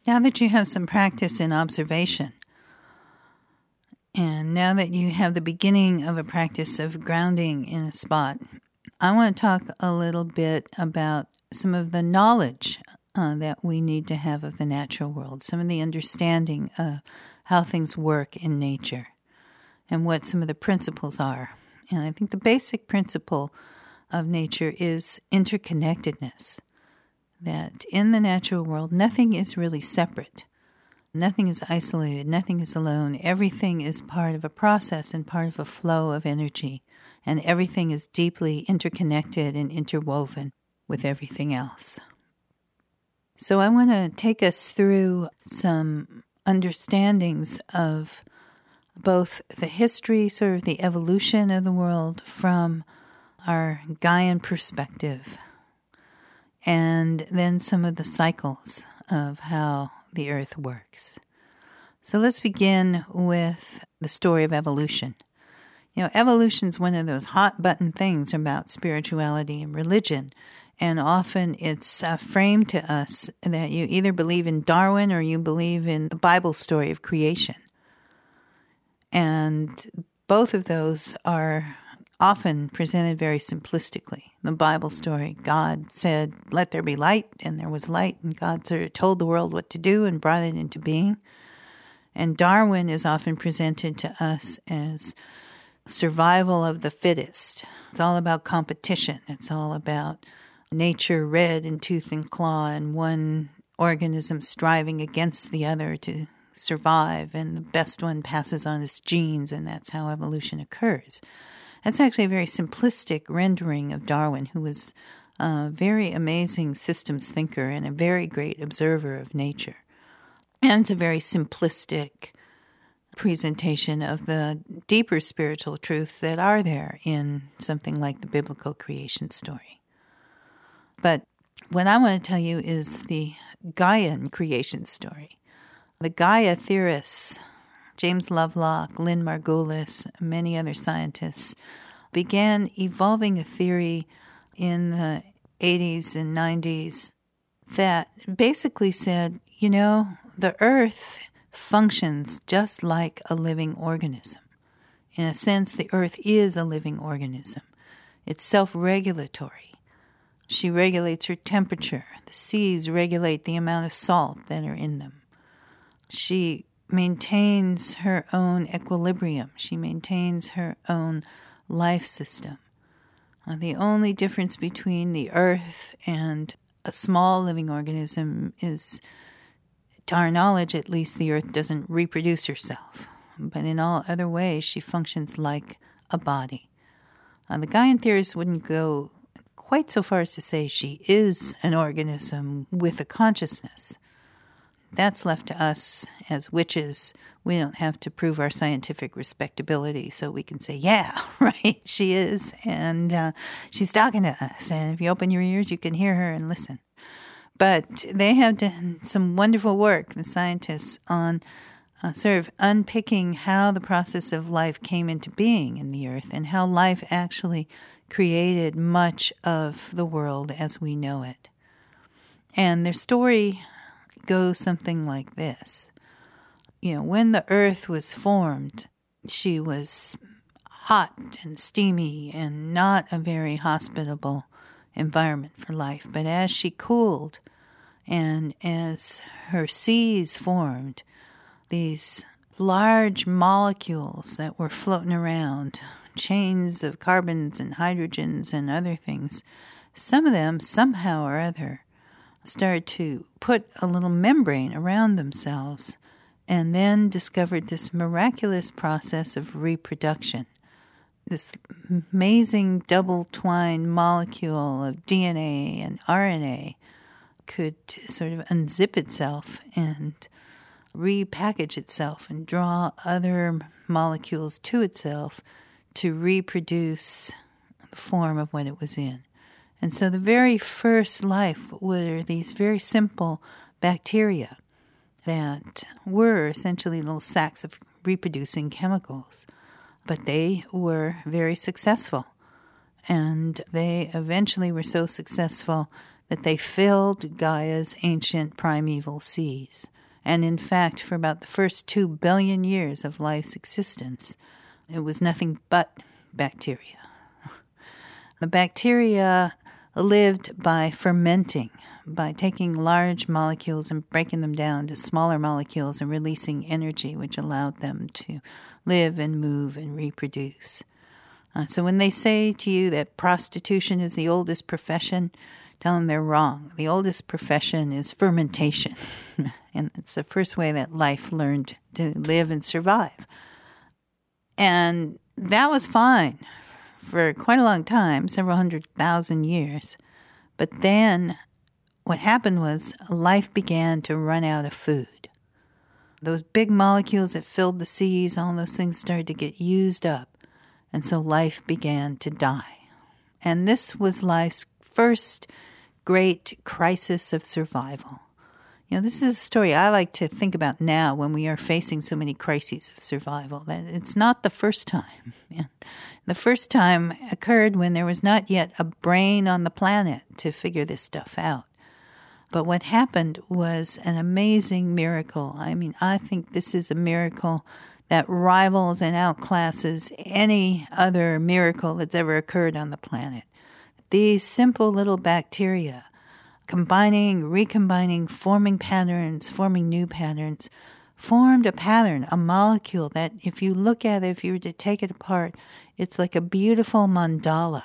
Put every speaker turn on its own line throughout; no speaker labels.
Now that you have some practice in observation, and now that you have the beginning of a practice of grounding in a spot, I want to talk a little bit about some of the knowledge that we need to have of the natural world, some of the understanding of how things work in nature, and what some of the principles are. And I think the basic principle of nature is interconnectedness, that in the natural world, nothing is really separate. Nothing is isolated. Nothing is alone. Everything is part of a process and part of a flow of energy. And everything is deeply interconnected and interwoven with everything else. So I want to take us through some understandings of both the history, sort of the evolution of the world from our Gaian perspective, and then some of the cycles of how the earth works. So let's begin with the story of evolution. You know, evolution is one of those hot button things about spirituality and religion, and often it's framed to us that you either believe in Darwin or you believe in the Bible story of creation. And both of those are often presented very simplistically. The Bible story, God said, "Let there be light," and there was light, and God sort of told the world what to do and brought it into being. And Darwin is often presented to us as survival of the fittest. It's all about competition. It's all about nature red in tooth and claw, and one organism striving against the other to survive, and the best one passes on its genes, and that's how evolution occurs. That's actually a very simplistic rendering of Darwin, who was a very amazing systems thinker and a very great observer of nature. And it's a very simplistic presentation of the deeper spiritual truths that are there in something like the biblical creation story. But what I want to tell you is the Gaian creation story. The Gaia theorists, James Lovelock, Lynn Margulis, many other scientists, began evolving a theory in the 80s and 90s that basically said, you know, the earth functions just like a living organism. In a sense, the earth is a living organism. It's self-regulatory. She regulates her temperature. The seas regulate the amount of salt that are in them. She maintains her own equilibrium. She maintains her own life system. The only difference between the earth and a small living organism is, to our knowledge at least, the earth doesn't reproduce herself. But in all other ways, she functions like a body. The Gaian theorists wouldn't go quite so far as to say she is an organism with a consciousness. That's left to us as witches. We don't have to prove our scientific respectability, so we can say, yeah, right, she is, and she's talking to us. And if you open your ears, you can hear her and listen. But they have done some wonderful work, the scientists, on sort of unpicking how the process of life came into being in the earth and how life actually created much of the world as we know it. And their story goes something like this. You know, when the earth was formed, she was hot and steamy and not a very hospitable environment for life. But as she cooled and as her seas formed, these large molecules that were floating around, chains of carbons and hydrogens and other things, some of them somehow or other started to put a little membrane around themselves and then discovered this miraculous process of reproduction. This amazing double-twined molecule of DNA and RNA could sort of unzip itself and repackage itself and draw other molecules to itself to reproduce the form of what it was in. And so the very first life were these very simple bacteria that were essentially little sacks of reproducing chemicals. But they were very successful. And they eventually were so successful that they filled Gaia's ancient primeval seas. And in fact, for about the first 2 billion years of life's existence, it was nothing but bacteria. The bacteria lived by fermenting, by taking large molecules and breaking them down to smaller molecules and releasing energy, which allowed them to live and move and reproduce. So when they say to you that prostitution is the oldest profession, tell them they're wrong. The oldest profession is fermentation. And it's the first way that life learned to live and survive. And that was fine for quite a long time, several 100,000 years. But then what happened was life began to run out of food. Those big molecules that filled the seas, all those things started to get used up. And so life began to die. And this was life's first great crisis of survival. This is a story I like to think about now when we are facing so many crises of survival. That it's not the first time. The first time occurred when there was not yet a brain on the planet to figure this stuff out. But what happened was an amazing miracle. I think this is a miracle that rivals and outclasses any other miracle that's ever occurred on the planet. These simple little bacteria, combining, recombining, forming patterns, forming new patterns, formed a pattern, a molecule that if you look at it, if you were to take it apart, it's like a beautiful mandala.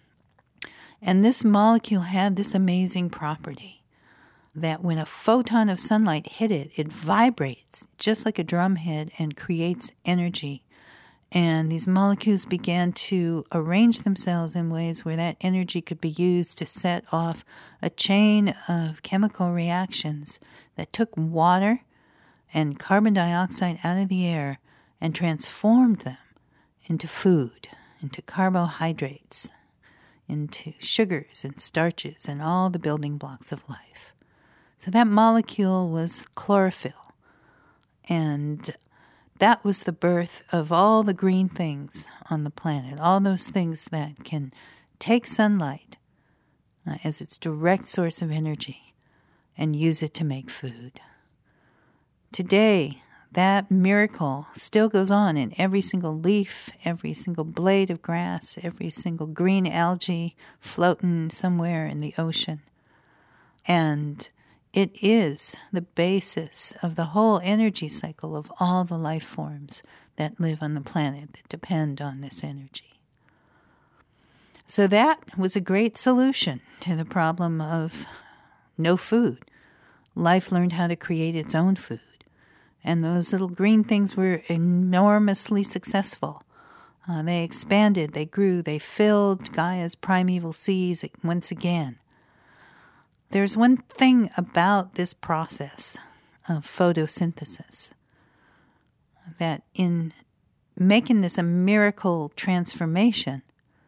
And this molecule had this amazing property that when a photon of sunlight hit it, it vibrates just like a drum head and creates energy. And these molecules began to arrange themselves in ways where that energy could be used to set off a chain of chemical reactions that took water and carbon dioxide out of the air and transformed them into food, into carbohydrates, into sugars and starches and all the building blocks of life. So that molecule was chlorophyll, and that was the birth of all the green things on the planet, all those things that can take sunlight as its direct source of energy and use it to make food. Today, that miracle still goes on in every single leaf, every single blade of grass, every single green algae floating somewhere in the ocean. And it is the basis of the whole energy cycle of all the life forms that live on the planet that depend on this energy. So that was a great solution to the problem of no food. Life learned how to create its own food. And those little green things were enormously successful. They expanded, they grew, they filled Gaia's primeval seas once again. There's one thing about this process of photosynthesis that in making this a miracle transformation,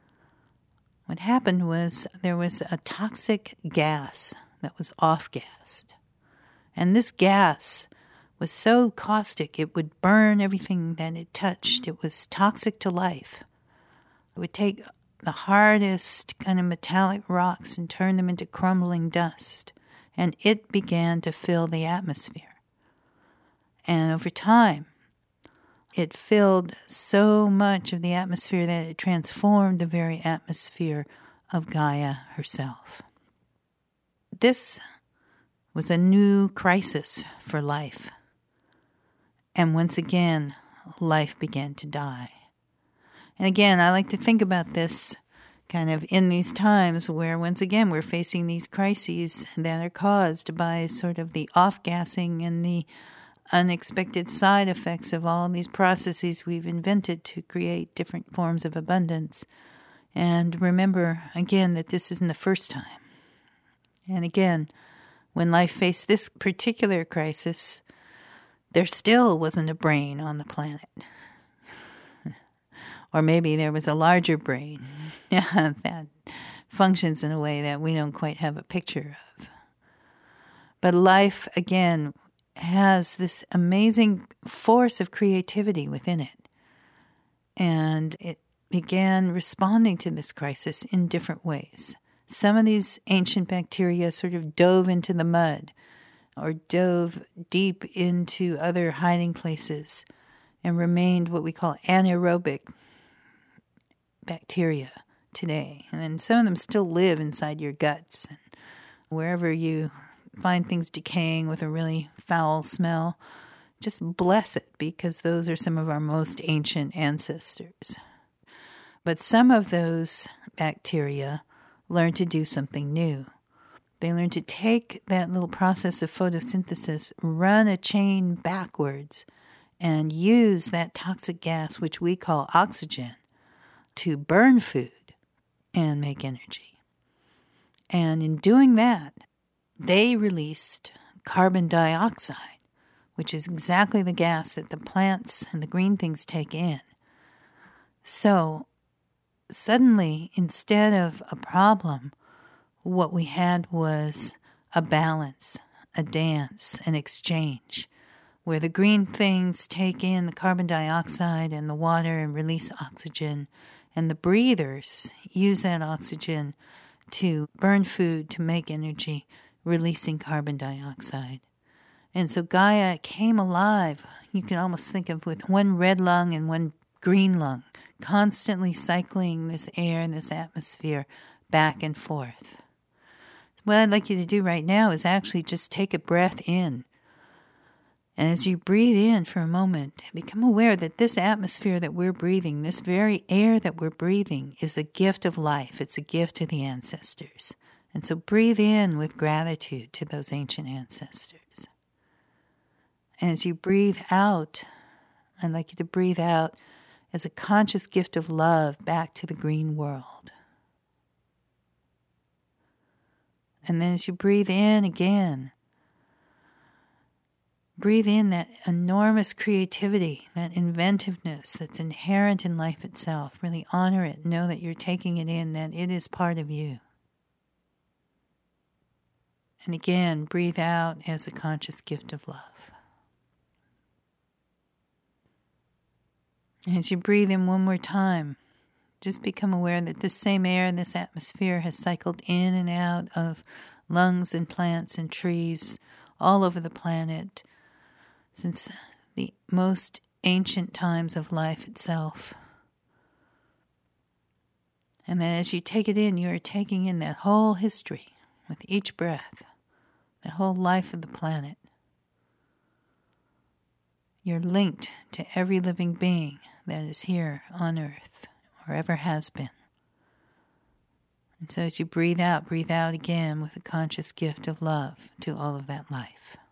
what happened was there was a toxic gas that was off-gassed. And this gas was so caustic, it would burn everything that it touched. It was toxic to life. It would take the hardest kind of metallic rocks and turn them into crumbling dust. And it began to fill the atmosphere. And over time, it filled so much of the atmosphere that it transformed the very atmosphere of Gaia herself. This was a new crisis for life. And once again, life began to die. And again, I like to think about this kind of in these times where, once again, we're facing these crises that are caused by sort of the off-gassing and the unexpected side effects of all these processes we've invented to create different forms of abundance. And remember, again, that this isn't the first time. And again, when life faced this particular crisis, there still wasn't a brain on the planet. Or maybe there was a larger brain that functions in a way that we don't quite have a picture of. But life, again, has this amazing force of creativity within it. And it began responding to this crisis in different ways. some of these ancient bacteria sort of dove into the mud or dove deep into other hiding places and remained what we call anaerobic bacteria today. And then some of them still live inside your guts. And wherever you find things decaying with a really foul smell, just bless it, because those are some of our most ancient ancestors. But some of those bacteria learn to do something new. They learn to take that little process of photosynthesis, run a chain backwards, and use that toxic gas, which we call oxygen, to burn food and make energy. And in doing that, they released carbon dioxide, which is exactly the gas that the plants and the green things take in. So suddenly, instead of a problem, what we had was a balance, a dance, an exchange, where the green things take in the carbon dioxide and the water and release oxygen, and the breathers use that oxygen to burn food, to make energy, releasing carbon dioxide. And so Gaia came alive, you can almost think of with one red lung and one green lung, constantly cycling this air and this atmosphere back and forth. What I'd like you to do right now is actually just take a breath in. And as you breathe in for a moment, become aware that this atmosphere that we're breathing, this very air that we're breathing, is a gift of life. It's a gift to the ancestors. And so breathe in with gratitude to those ancient ancestors. And as you breathe out, I'd like you to breathe out as a conscious gift of love back to the green world. And then as you breathe in again, breathe in that enormous creativity, that inventiveness that's inherent in life itself. Really honor it. Know that you're taking it in, that it is part of you. And again, breathe out as a conscious gift of love. As you breathe in one more time, just become aware that this same air and this atmosphere has cycled in and out of lungs and plants and trees all over the planet since the most ancient times of life itself. And that as you take it in, you are taking in that whole history with each breath, the whole life of the planet. You're linked to every living being that is here on earth or ever has been. And so as you breathe out again with a conscious gift of love to all of that life.